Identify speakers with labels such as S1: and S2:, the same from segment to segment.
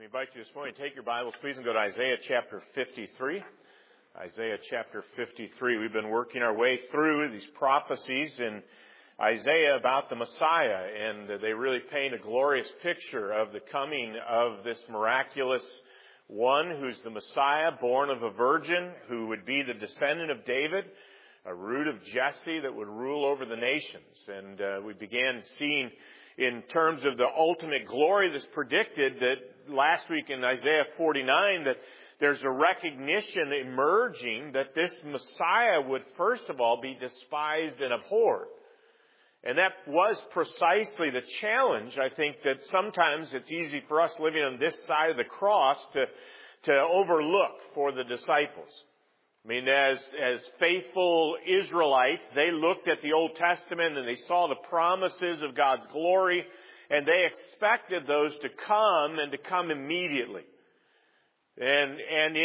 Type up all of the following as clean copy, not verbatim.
S1: We invite you this morning to take your Bibles, please, and go to Isaiah chapter 53. Isaiah chapter 53. We've been working our way through these prophecies in Isaiah about the Messiah, and they really paint a glorious picture of the coming of this miraculous one who's the Messiah, born of a virgin, who would be the descendant of David, a root of Jesse that would rule over the nations. And we began seeing in terms of the ultimate glory that's predicted that last week in Isaiah 49 that there's a recognition emerging that this Messiah would first of all be despised and abhorred. And that was precisely the challenge. I think that sometimes it's easy for us living on this side of the cross to overlook for the disciples. I mean, as faithful Israelites, they looked at the Old Testament and they saw the promises of God's glory, and they expected those to come and to come immediately. And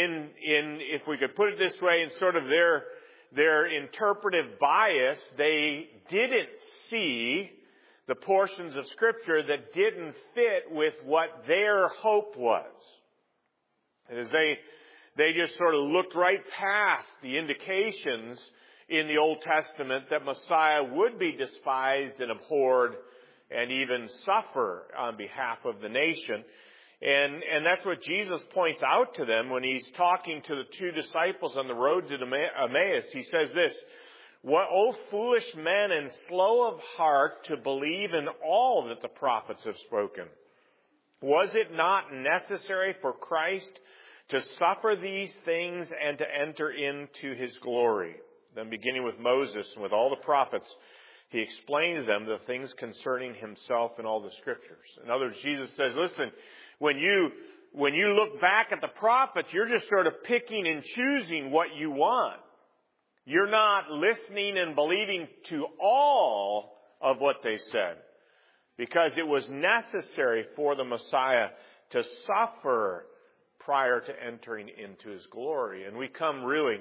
S1: if we could put it this way, in sort of their interpretive bias, they didn't see the portions of Scripture that didn't fit with what their hope was. And as they just sort of looked right past the indications in the Old Testament that Messiah would be despised and abhorred and even suffer on behalf of the nation. And that's what Jesus points out to them when he's talking to the two disciples on the road to Emmaus. He says this, "What, O foolish men and slow of heart to believe in all that the prophets have spoken. Was it not necessary for Christ to suffer these things and to enter into His glory?" Then beginning with Moses and with all the prophets, he explains them the things concerning Himself in all the Scriptures. In other words, Jesus says, listen, when you look back at the prophets, you're just sort of picking and choosing what you want. You're not listening and believing to all of what they said, because it was necessary for the Messiah to suffer prior to entering into His glory. And we come really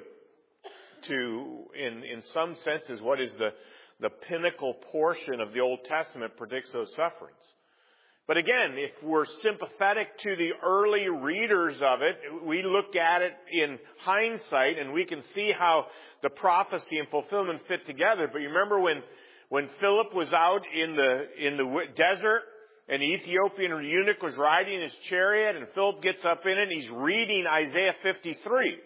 S1: to, in some senses, what is the pinnacle portion of the Old Testament predicts those sufferings. But again, if we're sympathetic to the early readers of it, we look at it in hindsight and we can see how the prophecy and fulfillment fit together. But you remember when Philip was out in the desert and the Ethiopian eunuch was riding his chariot, and Philip gets up in it and he's reading Isaiah 53.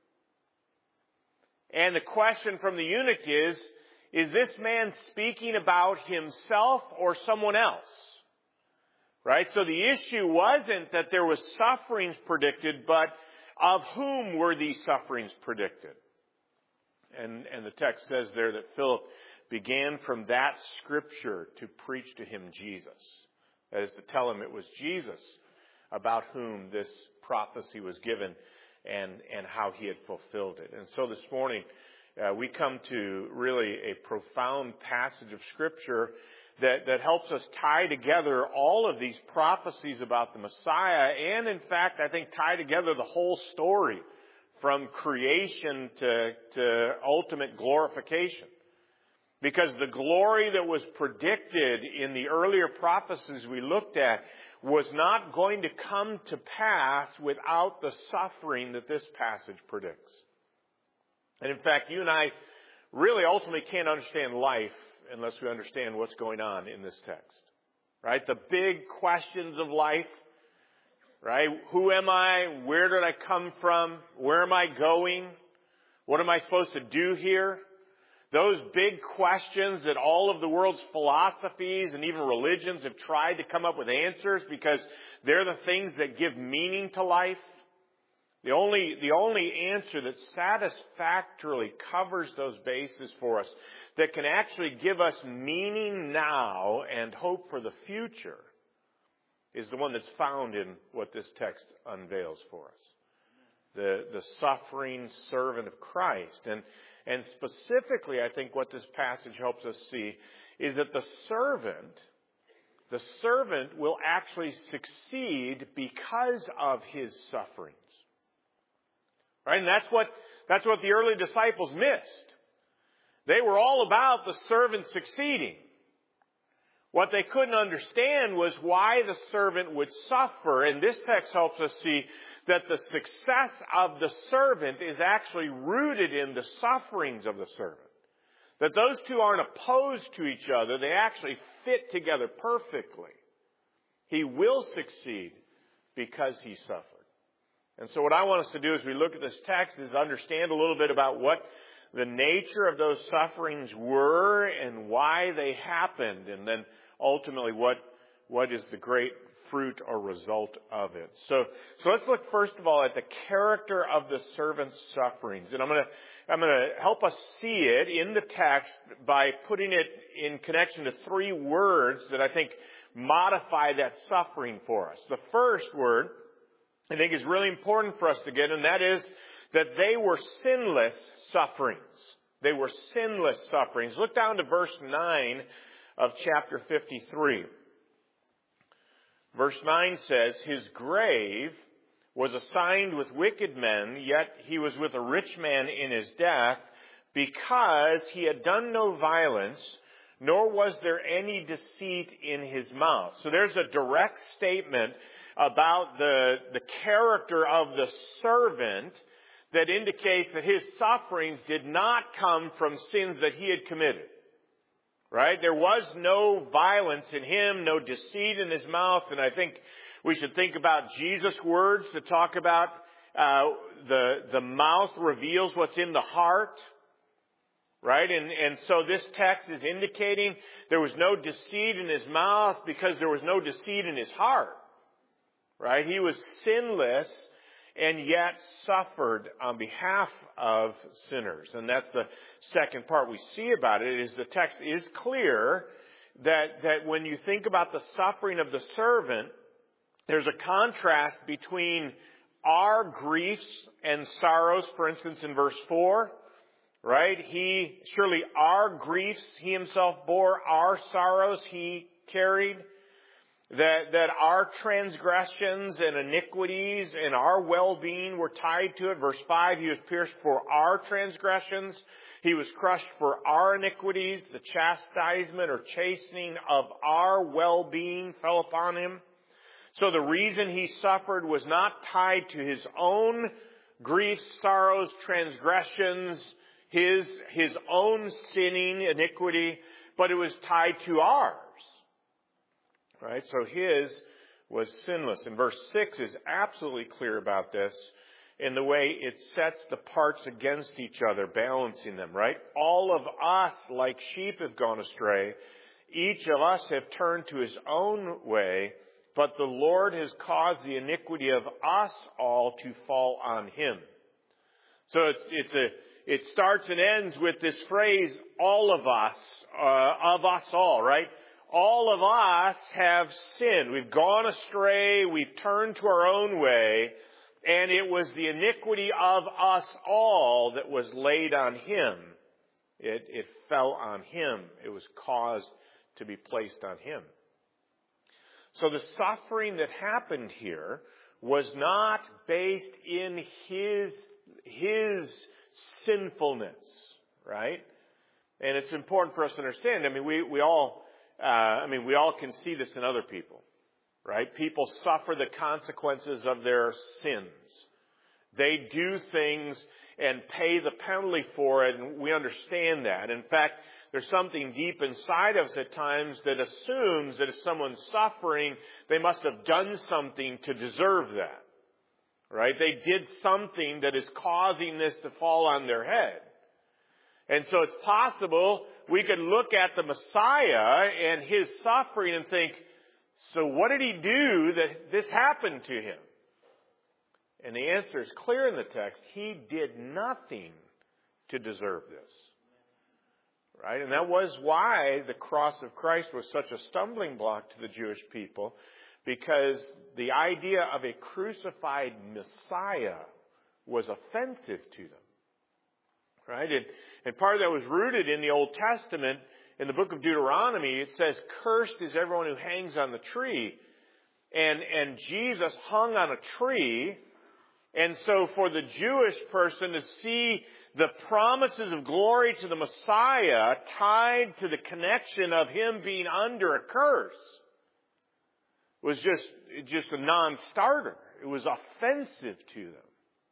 S1: And the question from the eunuch is this man speaking about himself or someone else? Right? So the issue wasn't that there was sufferings predicted, but of whom were these sufferings predicted? And the text says there that Philip began from that scripture to preach to him Jesus. That is to tell him it was Jesus about whom this prophecy was given and how He had fulfilled it. And so this morning we come to really a profound passage of Scripture that helps us tie together all of these prophecies about the Messiah and, in fact, I think tie together the whole story from creation to ultimate glorification. Because the glory that was predicted in the earlier prophecies we looked at was not going to come to pass without the suffering that this passage predicts. And in fact, you and I really ultimately can't understand life unless we understand what's going on in this text. Right? The big questions of life. Right? Who am I? Where did I come from? Where am I going? What am I supposed to do here? Those big questions that all of the world's philosophies and even religions have tried to come up with answers because they're the things that give meaning to life. The only answer that satisfactorily covers those bases for us, that can actually give us meaning now and hope for the future, is the one that's found in what this text unveils for us. The suffering servant of Christ. And specifically, I think what this passage helps us see is that the servant will actually succeed because of his sufferings. Right? And that's what the early disciples missed. They were all about the servant succeeding. What they couldn't understand was why the servant would suffer. And this text helps us see that the success of the servant is actually rooted in the sufferings of the servant. That those two aren't opposed to each other. They actually fit together perfectly. He will succeed because he suffered. And so what I want us to do as we look at this text is understand a little bit about what the nature of those sufferings were and why they happened, and then ultimately what is the great fruit or result of it. So let's look first of all at the character of the servant's sufferings. And I'm going to help us see it in the text by putting it in connection to three words that I think modify that suffering for us. The first word I think is really important for us to get, and that is that they were sinless sufferings. They were sinless sufferings. Look down to verse 9 of chapter 53. Verse 9 says, "His grave was assigned with wicked men, yet he was with a rich man in his death, because he had done no violence, nor was there any deceit in his mouth." So there's a direct statement about the character of the servant that indicates that his sufferings did not come from sins that he had committed. Right? There was no violence in him, no deceit in his mouth, and I think we should think about Jesus' words to talk about the mouth reveals what's in the heart. Right? And so this text is indicating there was no deceit in his mouth because there was no deceit in his heart. Right? He was sinless and yet suffered on behalf of sinners. And that's the second part we see about it, is the text is clear that when you think about the suffering of the servant, there's a contrast between our griefs and sorrows, for instance, in verse 4. Right? Surely our griefs, he himself bore, our sorrows he carried. That our transgressions and iniquities and our well-being were tied to it. Verse 5, he was pierced for our transgressions. He was crushed for our iniquities. The chastisement or chastening of our well-being fell upon him. So the reason he suffered was not tied to his own griefs, sorrows, transgressions, his own sinning, iniquity, but it was tied to ours. Right? So his was sinless. And verse 6 is absolutely clear about this in the way it sets the parts against each other, balancing them, right? All of us, like sheep, have gone astray. Each of us have turned to his own way, but the Lord has caused the iniquity of us all to fall on him. So it starts and ends with this phrase, all of us all, right? All of us have sinned. We've gone astray. We've turned to our own way. And it was the iniquity of us all that was laid on him. It fell on him. It was caused to be placed on him. So the suffering that happened here was not based in his sinfulness, right? And it's important for us to understand. I mean, we all can see this in other people, right? People suffer the consequences of their sins. They do things and pay the penalty for it, and we understand that. In fact, there's something deep inside of us at times that assumes that if someone's suffering, they must have done something to deserve that, right? They did something that is causing this to fall on their head. And so it's possible we could look at the Messiah and his suffering and think, so what did he do that this happened to him? And the answer is clear in the text. He did nothing to deserve this. Right? And that was why the cross of Christ was such a stumbling block to the Jewish people, because the idea of a crucified Messiah was offensive to them. Right? And part of that was rooted in the Old Testament. In the book of Deuteronomy, it says, "Cursed is everyone who hangs on the tree." And Jesus hung on a tree, And so for the Jewish person to see the promises of glory to the Messiah tied to the connection of him being under a curse was just a non-starter. It was offensive to them.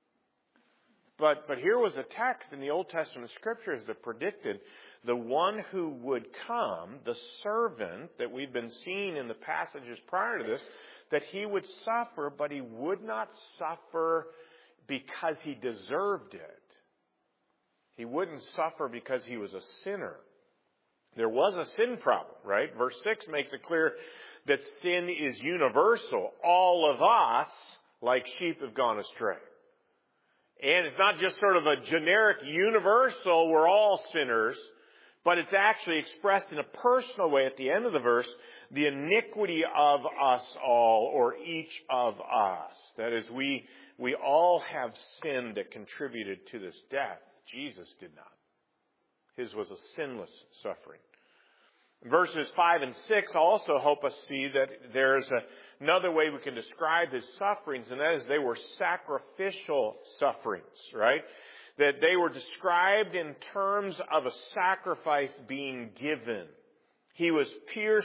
S1: But here was a text in the Old Testament Scriptures that predicted the one who would come, the servant that we've been seeing in the passages prior to this, that he would suffer, but he would not suffer because he deserved it. He wouldn't suffer because he was a sinner. There was a sin problem, right? Verse 6 makes it clear that sin is universal. All of us, like sheep, have gone astray. And it's not just sort of a generic universal, we're all sinners, but it's actually expressed in a personal way at the end of the verse, the iniquity of us all, or each of us. That is, we all have sinned that contributed to this death. Jesus did not. His was a sinless suffering. Verses 5 and 6 also help us see that there's another way we can describe his sufferings, and that is they were sacrificial sufferings, right? That they were described in terms of a sacrifice being given. He was pierced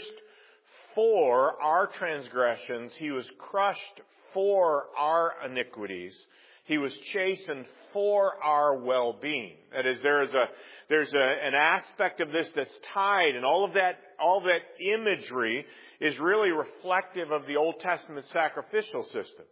S1: for our transgressions. He was crushed for our iniquities. He was chastened for our well-being. That is, there's an aspect of this that's tied, and all that imagery is really reflective of the Old Testament sacrificial system.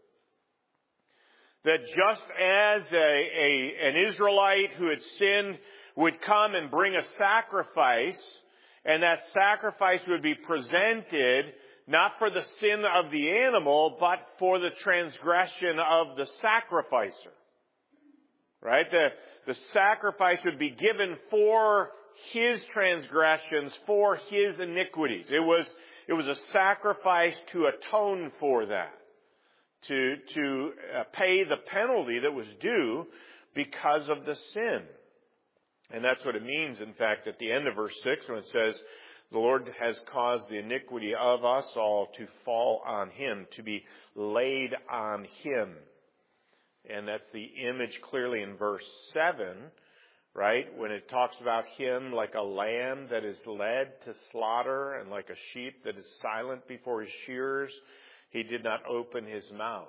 S1: That just as an Israelite who had sinned would come and bring a sacrifice, and that sacrifice would be presented not for the sin of the animal, but for the transgression of the sacrificer. Right? The sacrifice would be given for his transgressions, for his iniquities. It was a sacrifice to atone for that. To pay the penalty that was due because of the sin. And that's what it means, in fact, at the end of verse 6 when it says, the Lord has caused the iniquity of us all to fall on him, to be laid on him. And that's the image clearly in verse 7, right? When it talks about him like a lamb that is led to slaughter and like a sheep that is silent before his shearers, he did not open his mouth.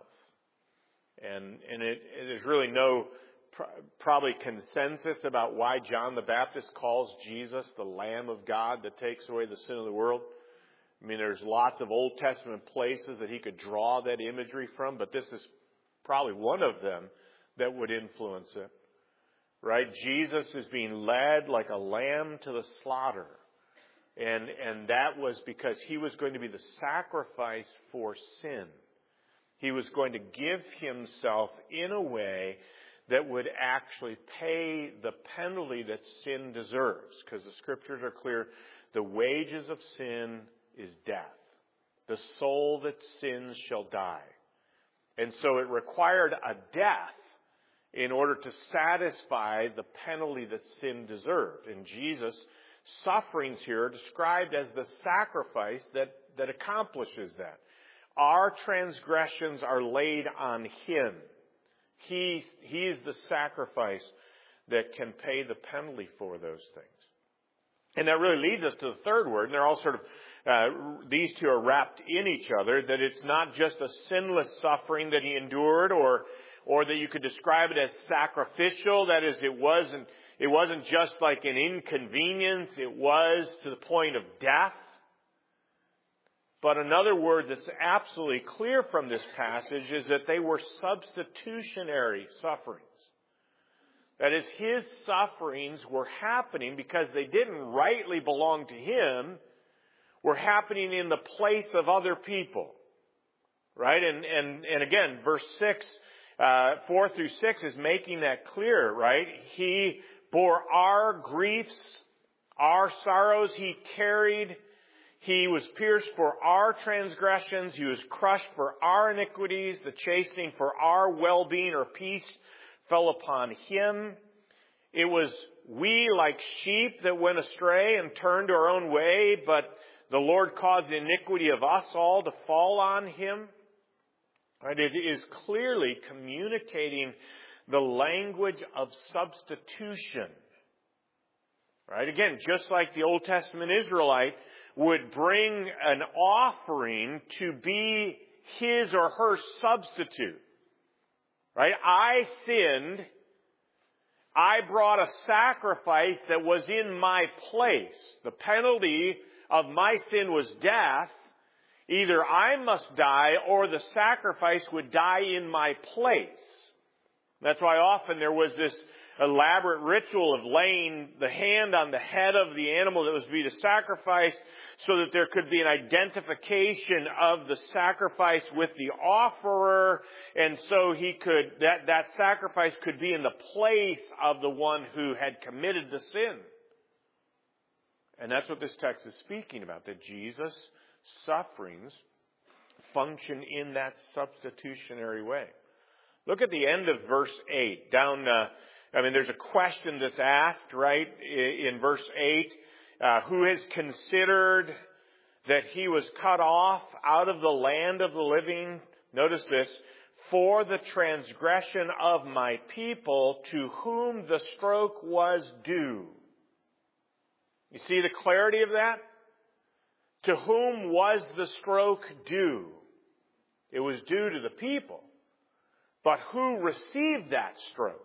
S1: And there's really no probably consensus about why John the Baptist calls Jesus the Lamb of God that takes away the sin of the world. I mean, there's lots of Old Testament places that he could draw that imagery from, but this is probably one of them that would influence it. Right? Jesus is being led like a lamb to the slaughter. And that was because he was going to be the sacrifice for sin. He was going to give himself in a way that would actually pay the penalty that sin deserves. Because the Scriptures are clear, the wages of sin is death. The soul that sins shall die. And so it required a death in order to satisfy the penalty that sin deserved. And Jesus' sufferings here are described as the sacrifice that accomplishes that. Our transgressions are laid on him. He is the sacrifice that can pay the penalty for those things. And that really leads us to the third word, and they're all sort of, these two are wrapped in each other, that it's not just a sinless suffering that he endured, or that you could describe it as sacrificial. That is, it wasn't just like an inconvenience, it was to the point of death. But another word that's absolutely clear from this passage is that they were substitutionary sufferings. That is, his sufferings were happening because they didn't rightly belong to him, were happening in the place of other people. Right? And again, verse 6, 4 through 6 is making that clear, right? He bore our griefs, our sorrows he carried. He was pierced for our transgressions. He was crushed for our iniquities. The chastening for our well-being or peace fell upon him. It was we like sheep that went astray and turned to our own way, but the Lord caused the iniquity of us all to fall on him. Right? It is clearly communicating the language of substitution. Right? Again, just like the Old Testament Israelite would bring an offering to be his or her substitute. Right? I sinned. I brought a sacrifice that was in my place. The penalty of my sin was death. Either I must die or the sacrifice would die in my place. That's why often there was this elaborate ritual of laying the hand on the head of the animal that was to be the sacrifice so that there could be an identification of the sacrifice with the offerer, and so that sacrifice could be in the place of the one who had committed the sin. And that's what this text is speaking about, that Jesus' sufferings function in that substitutionary way. Look at the end of verse 8. There's a question that's asked, right, in verse 8. Who has considered that he was cut off out of the land of the living? Notice this. For the transgression of my people, to whom the stroke was due. You see the clarity of that? To whom was the stroke due? It was due to the people. But who received that stroke?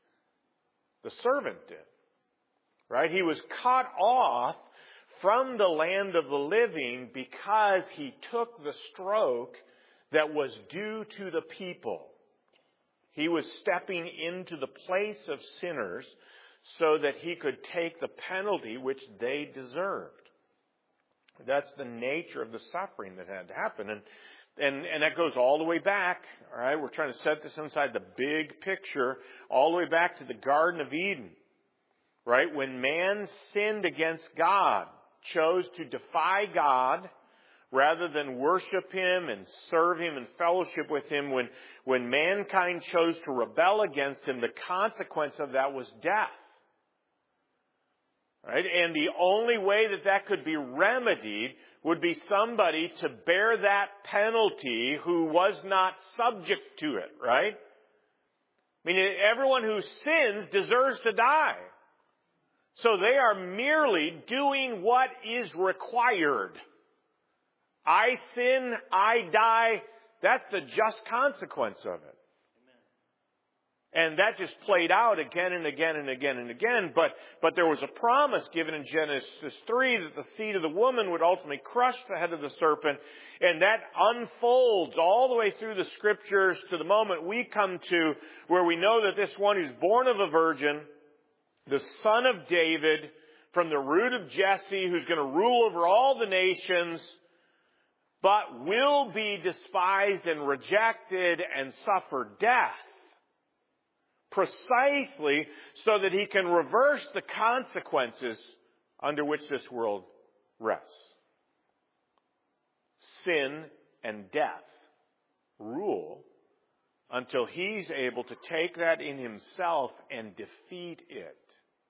S1: The servant did. Right? He was cut off from the land of the living because he took the stroke that was due to the people. He was stepping into the place of sinners so that he could take the penalty which they deserved. That's the nature of the suffering that had to happen. And that goes all the way back, all right? We're trying to set this inside the big picture, all the way back to the Garden of Eden, right? When man sinned against God, chose to defy God rather than worship Him and serve Him and fellowship with Him, when mankind chose to rebel against Him, the consequence of that was death. Right? And the only way that could be remedied would be somebody to bear that penalty who was not subject to it, right? I mean, everyone who sins deserves to die. So they are merely doing what is required. I sin, I die. That's the just consequence of it. And that just played out again and again and again and again. But there was a promise given in Genesis 3 that the seed of the woman would ultimately crush the head of the serpent. And that unfolds all the way through the Scriptures to the moment we come to where we know that this one who's born of a virgin, the son of David, from the root of Jesse, who's going to rule over all the nations, but will be despised and rejected and suffer death. Precisely so that he can reverse the consequences under which this world rests. Sin and death rule until he's able to take that in himself and defeat it.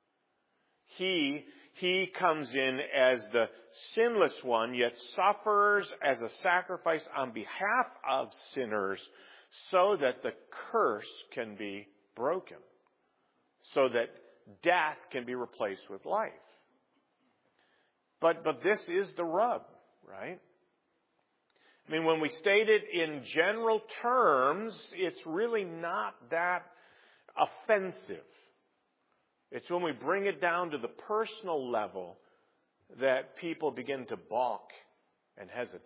S1: He comes in as the sinless one, yet suffers as a sacrifice on behalf of sinners so that the curse can be broken, so that death can be replaced with life. But this is the rub, right? I mean, when we state it in general terms, it's really not that offensive. It's when we bring it down to the personal level that people begin to balk and hesitate.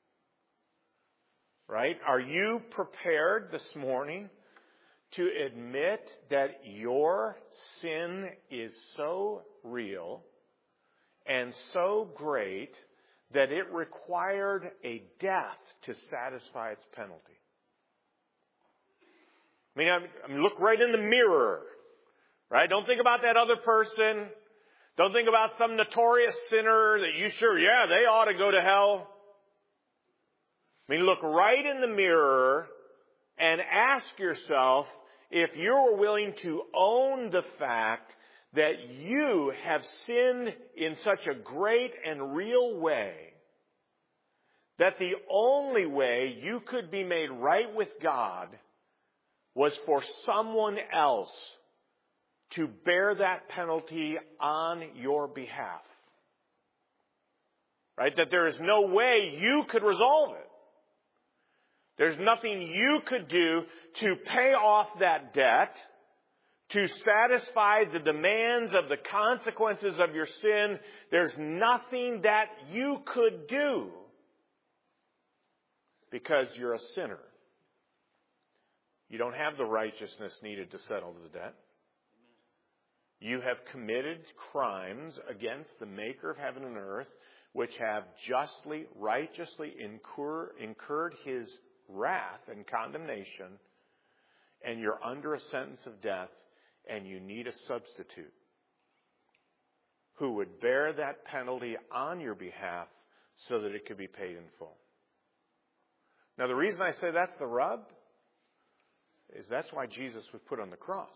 S1: Right? Are you prepared this morning to admit that your sin is so real and so great that it required a death to satisfy its penalty? I mean, look right in the mirror, right? Don't think about that other person. Don't think about some notorious sinner that they ought to go to hell. I mean, look right in the mirror and ask yourself if you're willing to own the fact that you have sinned in such a great and real way that the only way you could be made right with God was for someone else to bear that penalty on your behalf. Right? That there is no way you could resolve it. There's nothing you could do to pay off that debt, to satisfy the demands of the consequences of your sin. There's nothing that you could do because you're a sinner. You don't have the righteousness needed to settle the debt. You have committed crimes against the Maker of heaven and earth, which have justly, righteously incurred His wrath and condemnation, and you're under a sentence of death, and you need a substitute who would bear that penalty on your behalf so that it could be paid in full. Now, the reason I say that's the rub is that's why Jesus was put on the cross.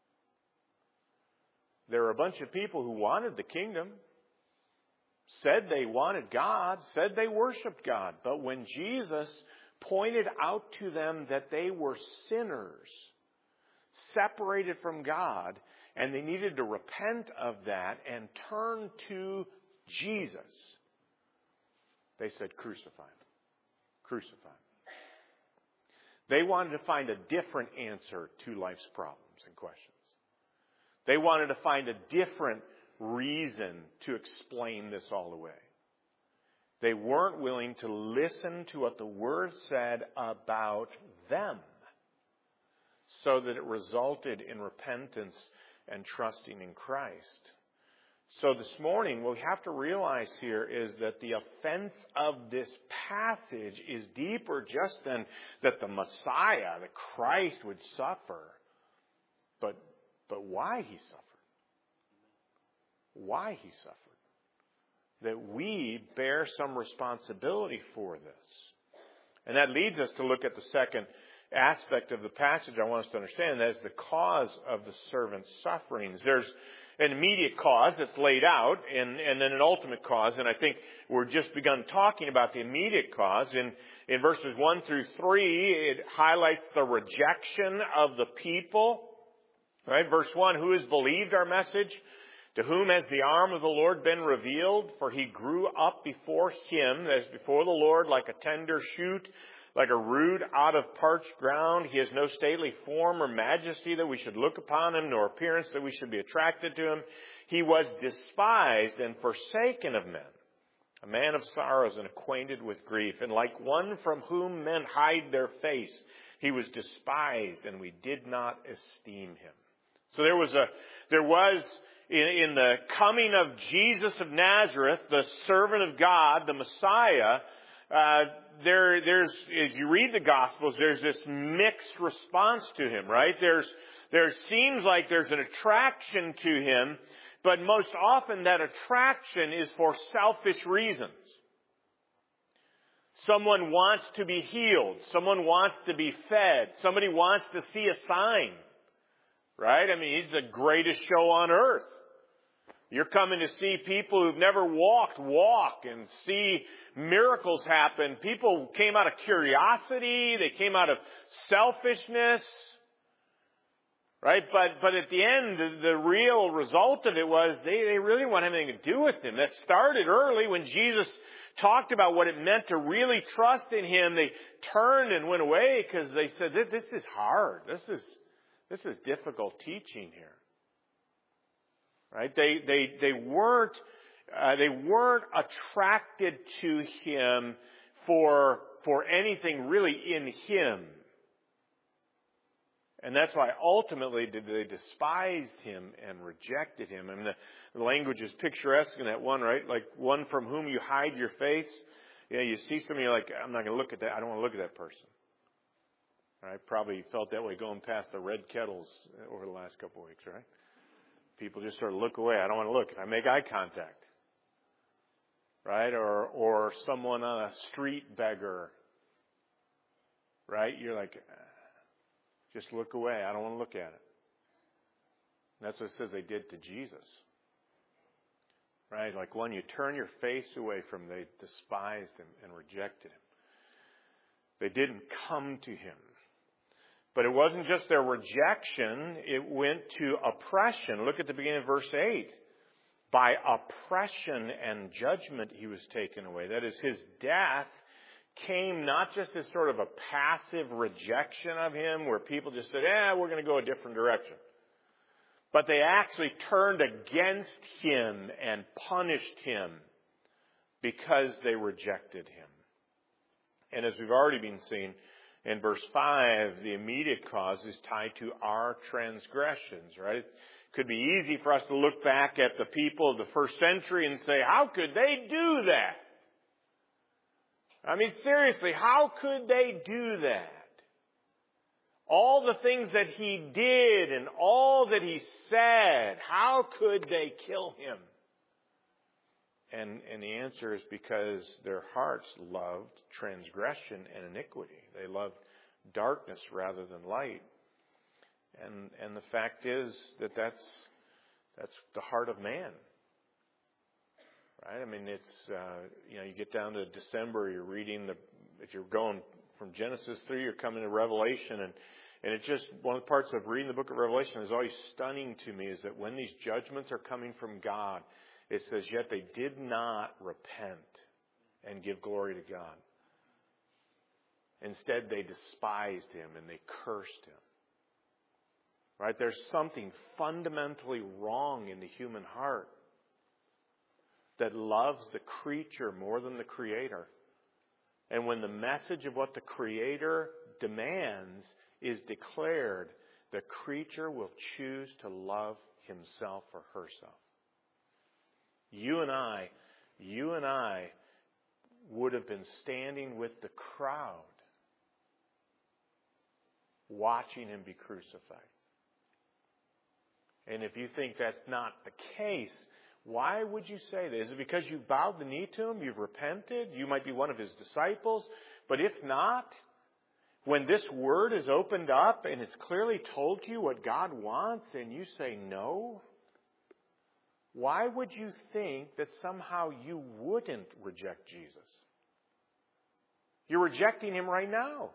S1: There were a bunch of people who wanted the kingdom, said they wanted God, said they worshiped God. But when Jesus pointed out to them that they were sinners, separated from God, and they needed to repent of that and turn to Jesus, they said, crucify him. Crucify him. They wanted to find a different answer to life's problems and questions. They wanted to find a different reason to explain this all away. They weren't willing to listen to what the Word said about them so that it resulted in repentance and trusting in Christ. So this morning, what we have to realize here is that the offense of this passage is deeper just than that the Messiah, the Christ, would suffer, but why He suffered. Why He suffered. That we bear some responsibility for this. And that leads us to look at the second aspect of the passage I want us to understand. That is the cause of the servant's sufferings. There's an immediate cause that's laid out and then an ultimate cause. And I think we're just begun talking about the immediate cause. In verses 1 through 3, it highlights the rejection of the people. Right? Verse 1, who has believed our message? To whom has the arm of the Lord been revealed? For he grew up before him, as before the Lord, like a tender shoot, like a root out of parched ground. He has no stately form or majesty that we should look upon him, nor appearance that we should be attracted to him. He was despised and forsaken of men, a man of sorrows and acquainted with grief. And like one from whom men hide their face, he was despised, and we did not esteem him. So there was in the coming of Jesus of Nazareth, the servant of God, the Messiah, there's as you read the Gospels, there's this mixed response to him, right? There seems like there's an attraction to him, but most often that attraction is for selfish reasons. Someone wants to be healed. Someone wants to be fed. Somebody wants to see a sign. Right? I mean, he's the greatest show on earth. You're coming to see people who've never walked walk and see miracles happen. People came out of curiosity. They came out of selfishness. Right? But at the end, the real result of it was they really want anything to do with him. That started early when Jesus talked about what it meant to really trust in him. They turned and went away because they said, this is hard. This is difficult teaching here. Right? They weren't attracted to him for anything really in him. And that's why ultimately they despised him and rejected him. I mean, the language is picturesque in that one, right? Like one from whom you hide your face. You know, you see somebody, you're like, I'm not going to look at that. I don't want to look at that person. Right? Probably felt that way going past the red kettles over the last couple of weeks, right? People just sort of look away. I don't want to look. I make eye contact. Right? Or someone on a street beggar. Right? You're like, just look away. I don't want to look at it. And that's what it says they did to Jesus. Right? Like one you turn your face away from, they despised him and rejected him. They didn't come to him. But it wasn't just their rejection, it went to oppression. Look at the beginning of verse 8. By oppression and judgment he was taken away. That is, his death came not just as sort of a passive rejection of him where people just said, we're going to go a different direction. But they actually turned against him and punished him because they rejected him. And as we've already been seeing in verse 5, the immediate cause is tied to our transgressions, right? It could be easy for us to look back at the people of the first century and say, how could they do that? I mean, seriously, how could they do that? All the things that he did and all that he said, how could they kill him? And the answer is because their hearts loved transgression and iniquity. They loved darkness rather than light. And the fact is that that's the heart of man. Right? I mean, it's, you get down to December, you're reading if you're going from Genesis 3, you're coming to Revelation, and it's just one of the parts of reading the book of Revelation is always stunning to me is that when these judgments are coming from God, it says, yet they did not repent and give glory to God. Instead, they despised him and they cursed him. Right? There's something fundamentally wrong in the human heart that loves the creature more than the Creator. And when the message of what the Creator demands is declared, the creature will choose to love himself or herself. You and I would have been standing with the crowd watching him be crucified. And if you think that's not the case, why would you say that? Is it because you bowed the knee to him? You've repented? You might be one of his disciples. But if not, when this word is opened up and it's clearly told to you what God wants and you say no, why would you think that somehow you wouldn't reject Jesus? You're rejecting him right now.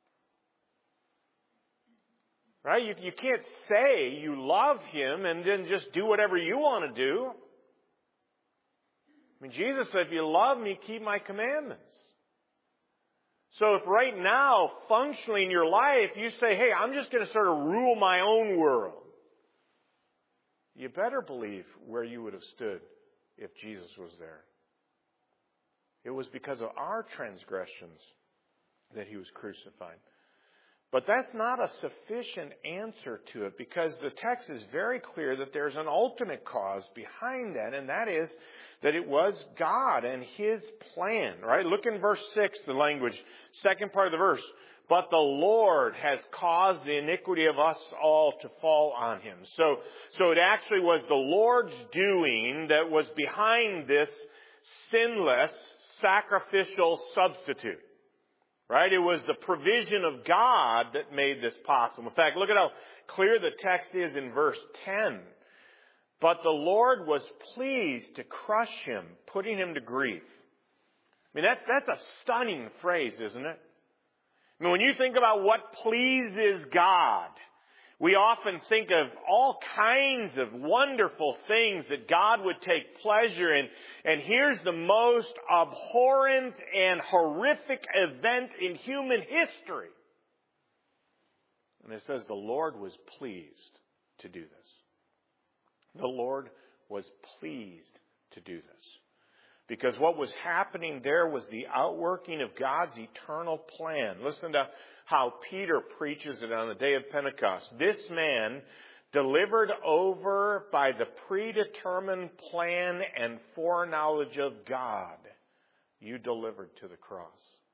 S1: Right? You can't say you love him and then just do whatever you want to do. I mean, Jesus said, if you love me, keep my commandments. So if right now, functionally in your life, you say, hey, I'm just going to sort of rule my own world, you better believe where you would have stood if Jesus was there. It was because of our transgressions that he was crucified. But that's not a sufficient answer to it, because the text is very clear that there's an ultimate cause behind that, and that is that it was God and his plan, right? Look in verse 6, the language, second part of the verse. But the Lord has caused the iniquity of us all to fall on him. So it actually was the Lord's doing that was behind this sinless sacrificial substitute. Right? It was the provision of God that made this possible. In fact, look at how clear the text is in verse 10. But the Lord was pleased to crush him, putting him to grief. I mean, that's a stunning phrase, isn't it? I mean, when you think about what pleases God, we often think of all kinds of wonderful things that God would take pleasure in. And here's the most abhorrent and horrific event in human history. And it says the Lord was pleased to do this. The Lord was pleased to do this. Because what was happening there was the outworking of God's eternal plan. Listen to how Peter preaches it on the day of Pentecost. This man, delivered over by the predetermined plan and foreknowledge of God, you delivered to the cross.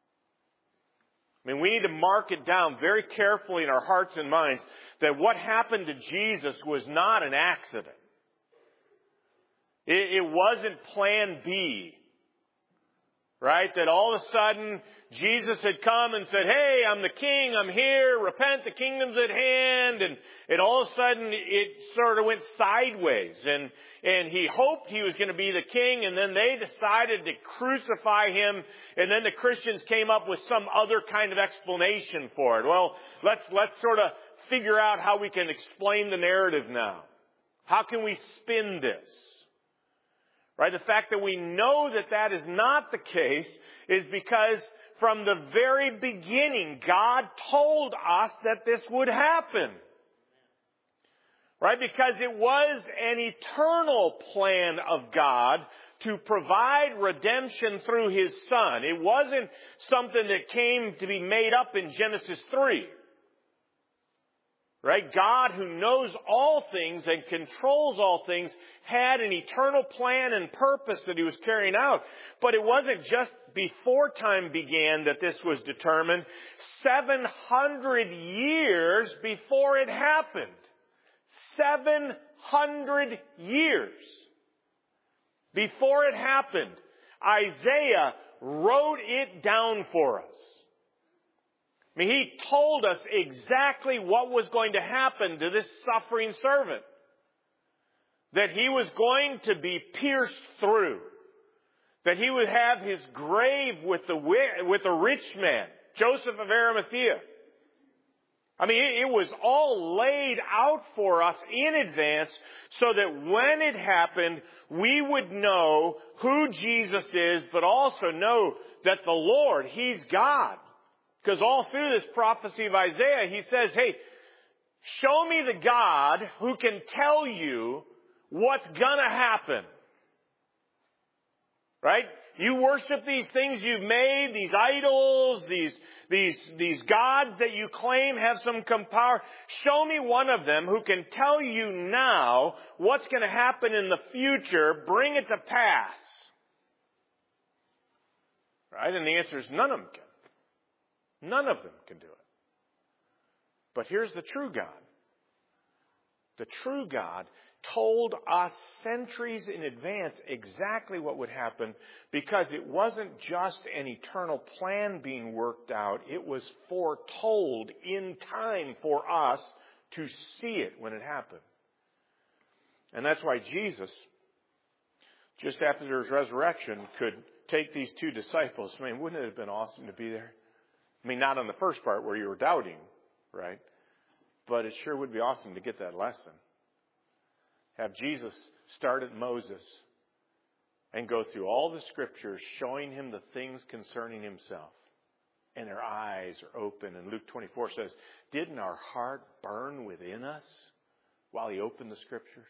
S1: I mean, we need to mark it down very carefully in our hearts and minds that what happened to Jesus was not an accident. It wasn't plan B. Right? That all of a sudden Jesus had come and said, hey, I'm the king, I'm here, repent, the kingdom's at hand. And all of a sudden it sort of went sideways. And he hoped he was going to be the king, and then they decided to crucify him. And then the Christians came up with some other kind of explanation for it. Well, let's sort of figure out how we can explain the narrative now. How can we spin this? Right? The fact that we know that that is not the case is because from the very beginning, God told us that this would happen. Right? Because it was an eternal plan of God to provide redemption through His Son. It wasn't something that came to be made up in Genesis 3. Right? God, who knows all things and controls all things, had an eternal plan and purpose that He was carrying out. But it wasn't just before time began that this was determined. 700 years before it happened. 700 years before it happened, Isaiah wrote it down for us. I mean, he told us exactly what was going to happen to this suffering servant. That he was going to be pierced through. That he would have his grave with a rich man, Joseph of Arimathea. I mean, it was all laid out for us in advance so that when it happened, we would know who Jesus is, but also know that the Lord, He's God. Because all through this prophecy of Isaiah, he says, hey, show me the God who can tell you what's gonna happen. Right? You worship these things you've made, these idols, these gods that you claim have some power. Show me one of them who can tell you now what's going to happen in the future. Bring it to pass. Right? And the answer is none of them can. None of them can do it. But here's the true God. The true God told us centuries in advance exactly what would happen because it wasn't just an eternal plan being worked out. It was foretold in time for us to see it when it happened. And that's why Jesus, just after his resurrection, could take these two disciples. I mean, wouldn't it have been awesome to be there? I mean, not on the first part where you were doubting, right? But it sure would be awesome to get that lesson. Have Jesus start at Moses and go through all the scriptures showing him the things concerning himself. And their eyes are open. And Luke 24 says, didn't our heart burn within us while he opened the scriptures?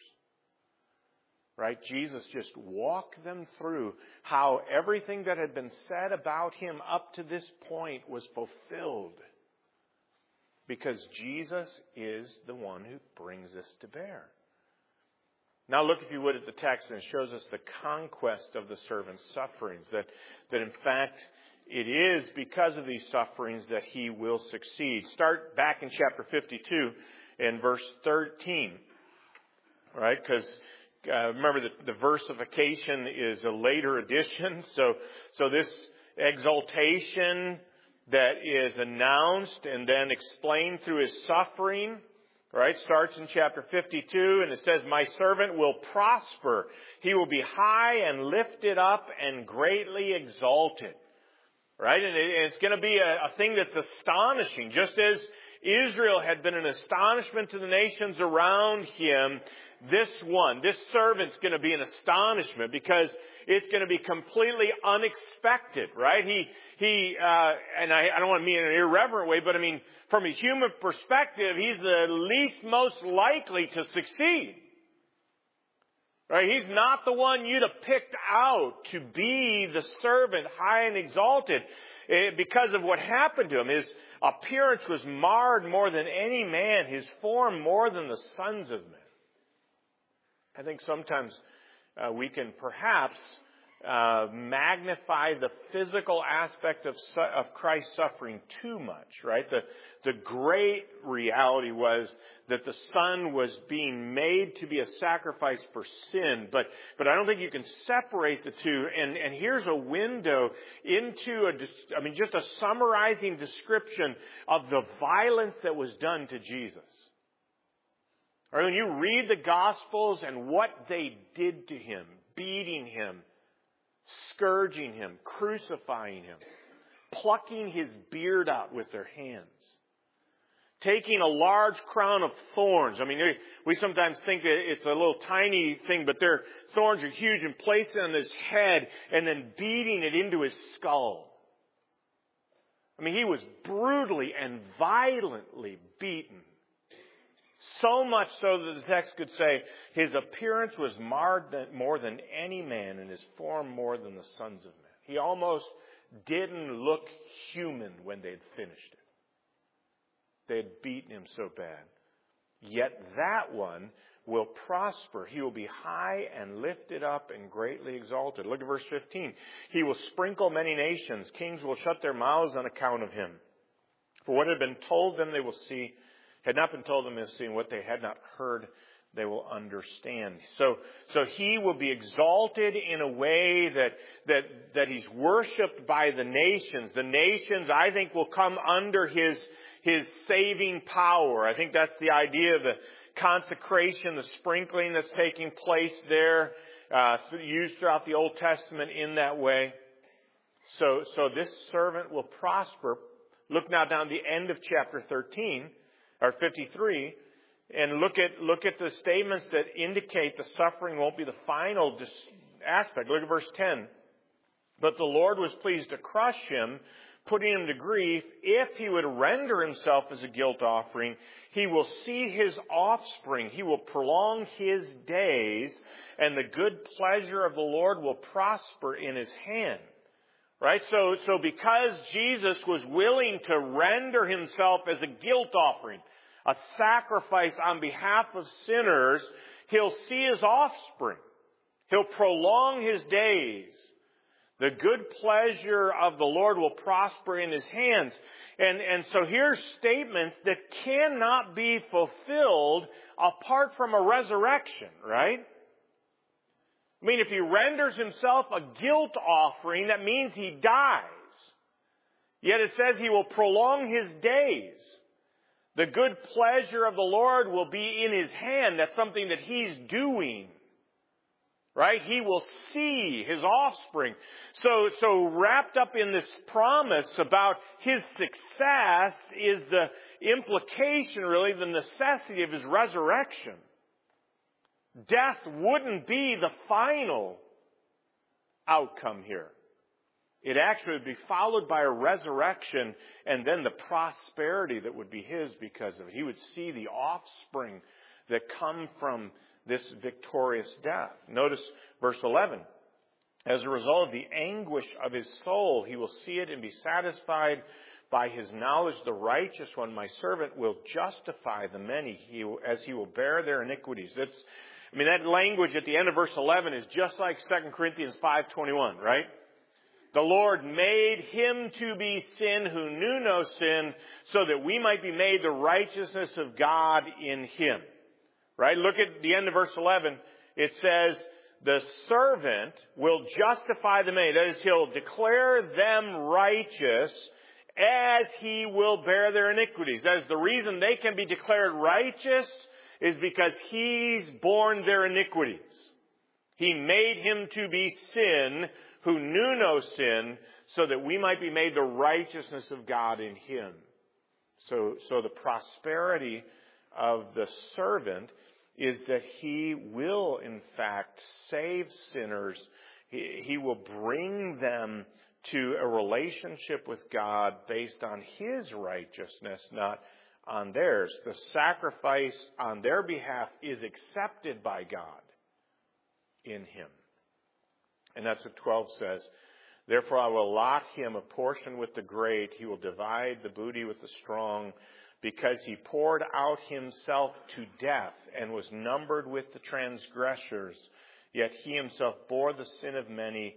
S1: Right? Jesus just walked them through how everything that had been said about him up to this point was fulfilled. Because Jesus is the one who brings this to bear. Now look, if you would, at the text, and it shows us the conquest of the servant's sufferings. That in fact, it is because of these sufferings that he will succeed. Start back in chapter 52 and verse 13. Right? Because remember that the versification is a later addition. So this exaltation that is announced and then explained through his suffering, right, starts in chapter 52, and it says, my servant will prosper. He will be high and lifted up and greatly exalted. Right? And it's going to be a thing that's astonishing. Just as Israel had been an astonishment to the nations around him, this servant's going to be an astonishment because it's going to be completely unexpected, right? And I don't want to mean in an irreverent way, but I mean, from a human perspective, he's the least most likely to succeed. Right? He's not the one you'd have picked out to be the servant high and exalted. Because of what happened to him, his appearance was marred more than any man, his form more than the sons of men. I think sometimes we can perhaps magnify the physical aspect of Christ's suffering too much, right? The great reality was that the Son was being made to be a sacrifice for sin, but I don't think you can separate the two. And here's a window into just a summarizing description of the violence that was done to Jesus. Or when you read the Gospels and what they did to him, beating him, scourging him, crucifying him, plucking his beard out with their hands, taking a large crown of thorns. I mean, we sometimes think that it's a little tiny thing, but their thorns are huge, and placing it on his head and then beating it into his skull. I mean, he was brutally and violently beaten. So much so that the text could say his appearance was marred more than any man and his form more than the sons of men. He almost didn't look human when they had finished it. They had beaten him so bad. Yet that one will prosper. He will be high and lifted up and greatly exalted. Look at verse 15. He will sprinkle many nations. Kings will shut their mouths on account of him. For what had been told them they will see, had not been told them they will see, and what they had not heard they will understand. So he will be exalted in a way that he's worshipped by the nations. The nations, I think, will come under his saving power. I think that's the idea of the consecration, the sprinkling that's taking place there, used throughout the Old Testament in that way. So this servant will prosper. Look now down the end of chapter 13, or 53, and look at the statements that indicate the suffering won't be the final aspect. Look at verse 10. But the Lord was pleased to crush him, putting him to grief. If he would render himself as a guilt offering, he will see his offspring. He will prolong his days, and the good pleasure of the Lord will prosper in his hand. Right? So because Jesus was willing to render himself as a guilt offering, a sacrifice on behalf of sinners, he'll see his offspring. He'll prolong his days. The good pleasure of the Lord will prosper in his hands. And so here's statements that cannot be fulfilled apart from a resurrection, right? I mean, if he renders himself a guilt offering, that means he dies. Yet it says he will prolong his days. The good pleasure of the Lord will be in his hand. That's something that he's doing. Right? He will see his offspring. So wrapped up in this promise about his success is the implication, really, the necessity of his resurrection. Death wouldn't be the final outcome here. It actually would be followed by a resurrection and then the prosperity that would be his because of it. He would see the offspring that come from this victorious death. Notice verse 11. As a result of the anguish of his soul, he will see it and be satisfied. By his knowledge, the righteous one, my servant, will justify the many as he will bear their iniquities. That language at the end of verse 11 is just like 2 Corinthians 5:21, right? The Lord made him to be sin who knew no sin, so that we might be made the righteousness of God in him. Right? Look at the end of verse 11. It says, the servant will justify the many. That is, he'll declare them righteous as he will bear their iniquities. That is, the reason they can be declared righteous is because he's borne their iniquities. He made him to be sin who knew no sin, so that we might be made the righteousness of God in him. So the prosperity of the servant is that he will, in fact, save sinners. He will bring them to a relationship with God based on his righteousness, not on theirs. The sacrifice on their behalf is accepted by God in him. And that's what 12 says. Therefore I will allot him a portion with the great. He will divide the booty with the strong, because he poured out himself to death and was numbered with the transgressors. Yet he himself bore the sin of many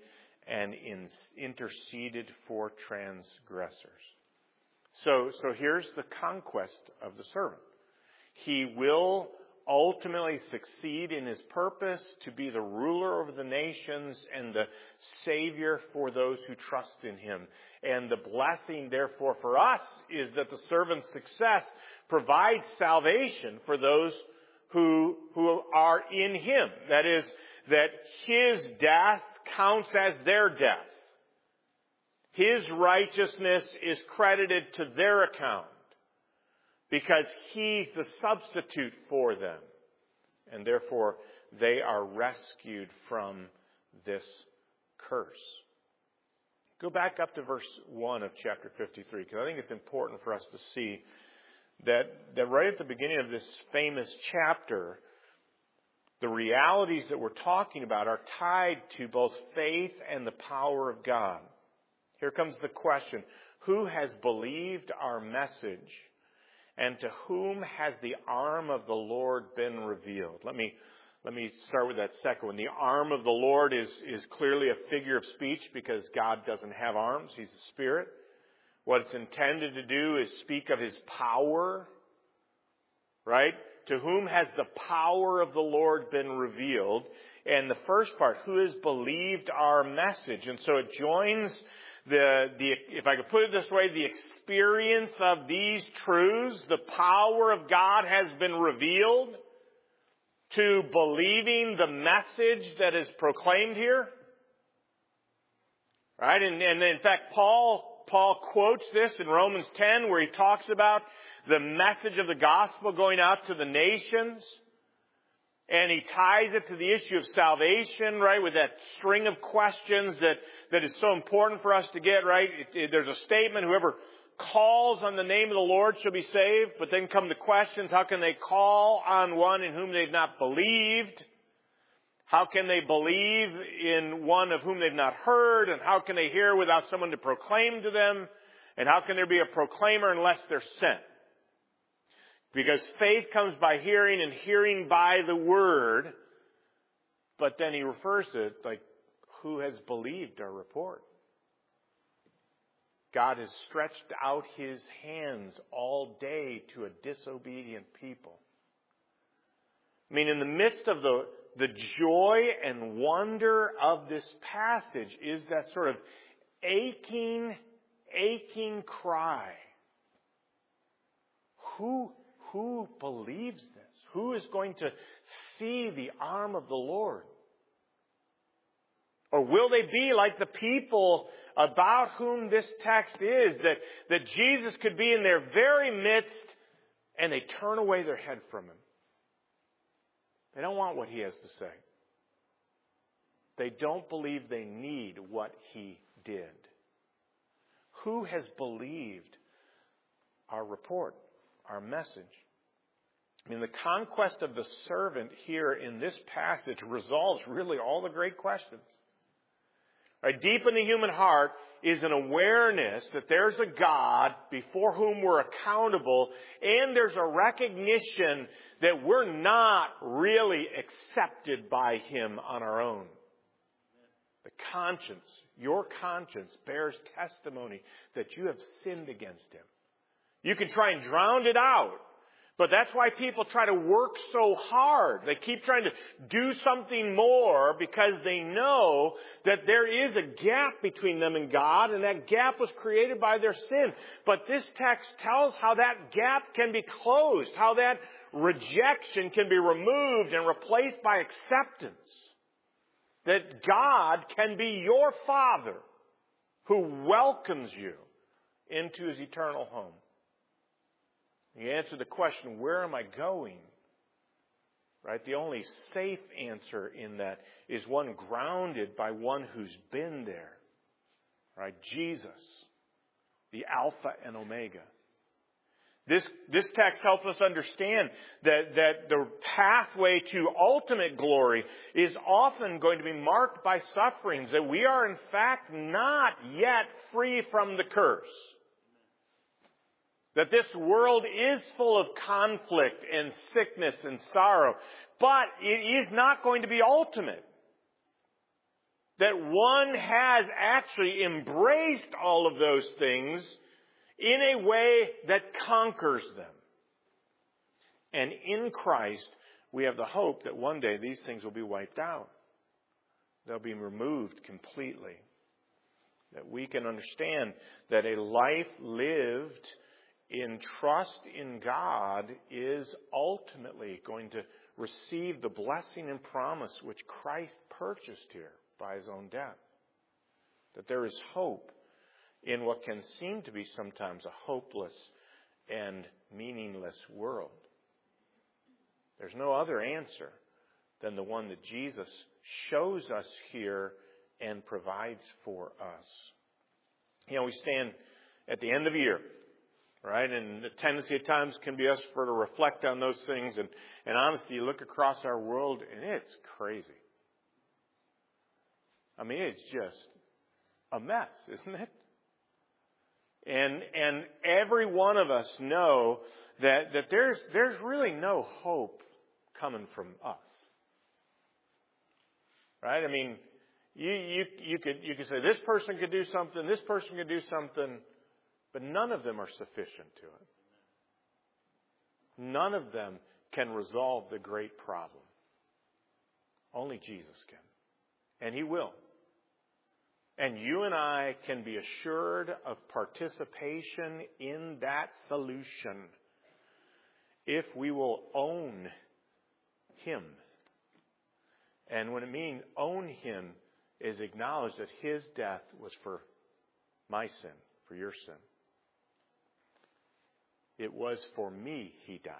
S1: and interceded for transgressors. So here's the conquest of the servant. He will ultimately succeed in his purpose to be the ruler over the nations and the Savior for those who trust in him. And the blessing, therefore, for us is that the servant's success provides salvation for those who are in him. That is, that his death counts as their death. His righteousness is credited to their account because he's the substitute for them. And therefore, they are rescued from this curse. Go back up to verse 1 of chapter 53, because I think it's important for us to see that right at the beginning of this famous chapter, the realities that we're talking about are tied to both faith and the power of God. Here comes the question: who has believed our message, and to whom has the arm of the Lord been revealed? Let me start with that second one. The arm of the Lord is clearly a figure of speech because God doesn't have arms. He's a spirit. What it's intended to do is speak of his power, right? To whom has the power of the Lord been revealed? And the first part, who has believed our message? And so it joins if I could put it this way, the experience of these truths, the power of God has been revealed to believing the message that is proclaimed here. Right? And in fact, Paul quotes this in Romans 10 where he talks about the message of the gospel going out to the nations. And he ties it to the issue of salvation, right, with that string of questions that is so important for us to get, right? There's a statement, whoever calls on the name of the Lord shall be saved. But then come the questions, how can they call on one in whom they've not believed? How can they believe in one of whom they've not heard? And how can they hear without someone to proclaim to them? And how can there be a proclaimer unless they're sent? Because faith comes by hearing and hearing by the word. But then he refers to it like, who has believed our report? God has stretched out his hands all day to a disobedient people. I mean, in the midst of the joy and wonder of this passage is that sort of aching cry. Who believes this? Who is going to see the arm of the Lord? Or will they be like the people about whom this text is, that Jesus could be in their very midst and they turn away their head from him? They don't want what he has to say. They don't believe they need what he did. Who has believed our report, our message? I mean, the conquest of the servant here in this passage resolves really all the great questions. Right? Deep in the human heart is an awareness that there's a God before whom we're accountable, and there's a recognition that we're not really accepted by him on our own. The conscience, your conscience, bears testimony that you have sinned against him. You can try and drown it out. But that's why people try to work so hard. They keep trying to do something more because they know that there is a gap between them and God, and that gap was created by their sin. But this text tells how that gap can be closed, how that rejection can be removed and replaced by acceptance. That God can be your Father who welcomes you into his eternal home. You answer the question, where am I going? Right? The only safe answer in that is one grounded by one who's been there. Right? Jesus, the Alpha and Omega. This text helps us understand that the pathway to ultimate glory is often going to be marked by sufferings, that we are in fact not yet free from the curse. That this world is full of conflict and sickness and sorrow. But it is not going to be ultimate. that one has actually embraced all of those things in a way that conquers them. And in Christ, we have the hope that one day these things will be wiped out. They'll be removed completely. That we can understand that a life lived in trust in God is ultimately going to receive the blessing and promise which Christ purchased here by His own death. That there is hope in what can seem to be sometimes a hopeless and meaningless world. There's no other answer than the one that Jesus shows us here and provides for us. You know, we stand at the end of the year, right? And the tendency at times can be us to reflect on those things. And honestly, you look across our world and it's crazy. I mean, it's just a mess, isn't it? And every one of us know that there's really no hope coming from us. Right? I mean, you could say this person could do something, this person could do something, but none of them are sufficient to it. None of them can resolve the great problem. Only Jesus can. And He will. And you and I can be assured of participation in that solution if we will own Him. And when it means own Him is acknowledge that His death was for my sin, for your sin. It was for me He died.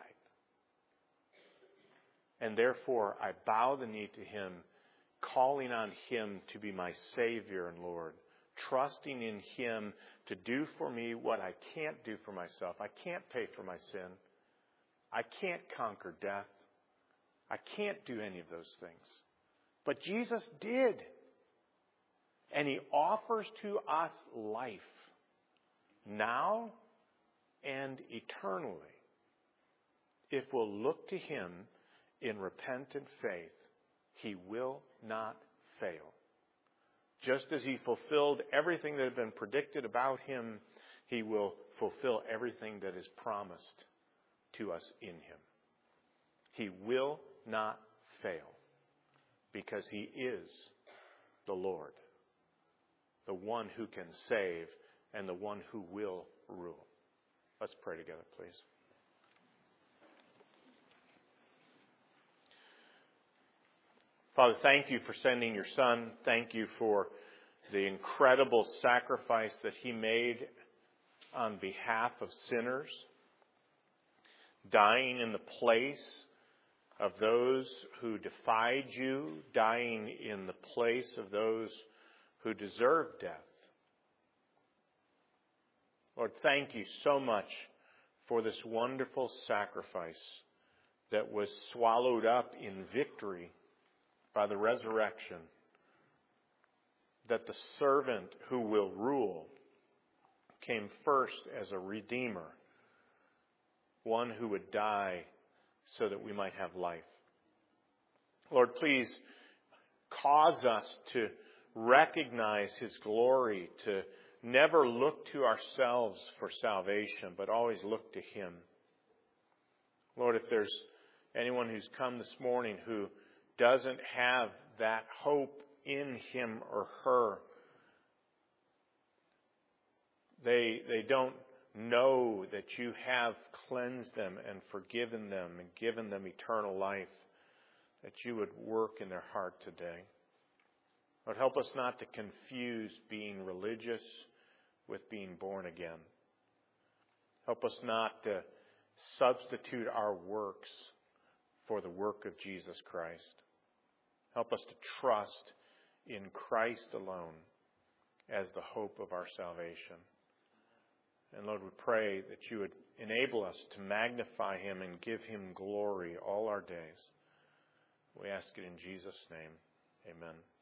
S1: And therefore I bow the knee to Him, calling on Him to be my Savior and Lord, trusting in Him to do for me what I can't do for myself. I can't pay for my sin. I can't conquer death. I can't do any of those things. But Jesus did. And He offers to us life now and eternally if we'll look to Him in repentant faith. He will not fail. Just as He fulfilled everything that had been predicted about Him, He will fulfill everything that is promised to us in Him. He will not fail because He is the Lord, the one who can save and the one who will rule. Let's pray together, please. Father, thank You for sending Your Son. Thank You for the incredible sacrifice that He made on behalf of sinners, dying in the place of those who defied You, dying in the place of those who deserved death. Lord, thank You so much for this wonderful sacrifice that was swallowed up in victory by the resurrection, that the servant who will rule came first as a redeemer, one who would die so that we might have life. Lord, please cause us to recognize His glory, to never look to ourselves for salvation, but always look to Him. Lord, if there's anyone who's come this morning who doesn't have that hope in him or her, they don't know that You have cleansed them and forgiven them and given them eternal life, that You would work in their heart today. Lord, help us not to confuse being religious with being born again. Help us not to substitute our works for the work of Jesus Christ. Help us to trust in Christ alone as the hope of our salvation. And Lord, we pray that You would enable us to magnify Him and give Him glory all our days. We ask it in Jesus' name. Amen.